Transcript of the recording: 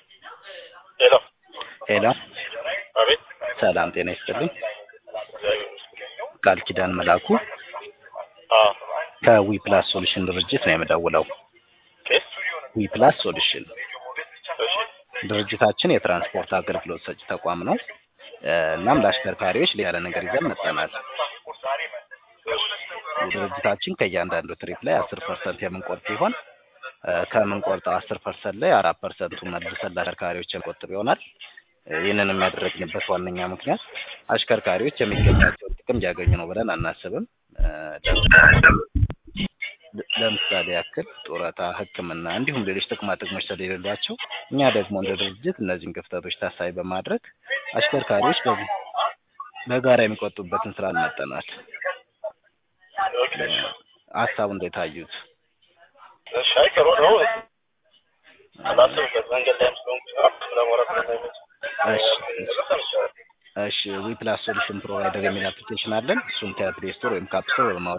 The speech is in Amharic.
ሄሎ ሄሎ አቤት ሰላም ጤና ይስጥልኝ። እግዚአብሔር ይመስገን። ቃል ኪዳን መላኩ አዎ ከዊፕላስ ሶሉሽን ድርጅት ነው የምደውለው። ኬስ ዊፕላስ ሶሉሽን እሺ ድርጅታችን የትራንስፖርት አገልግሎት ሰጪ ተቋም ነው። እናም ለአሽከርካሪዎች ያለ ነገር ይዘን መጥተናል። ድርጅታችን ከእያንዳንዱ ትሪፕ ላይ 10% የምንቆርጥ ሲሆን ከምንቆርጠው 10% ላይ 4% መልሰን ለአሽከርካሪዎች የምንቆጥብ ይሆናል። ይህንን የሚያደርግንበት ዋነኛ ምክንያት አሽከርካሪዎች የሚገባቸውን ጥቅም እያገኙ ነው ብለን አናስብም። ለምሳሌ ያክል ጡረታ፣ ሕክምና እንዲሁም ሌሎች ጥቅማ ጥቅሞች ስለሌሏቸው እኛ ደግሞ እንደ ድርጅት እነዚህን ክፍተቶች ታሳቢ በማድረግ አሽከርካሪዎች በጋራ የሚቆጥቡበትን ስራ እንመጠናል። ሀሳቡ እንዴት አዩት? እሺ ጥሩ ነው። አላስብበት መንገድ ላይ ስለሆንኩ ስለሞረት ነው። እሺ ዊፕላስ ሶሉሽን ፕሮቫይደር የሚል አፕሊኬሽን አለን። እሱን ከፕሌይ ስቶር ወይም ከአፕ ስቶር በማውረድ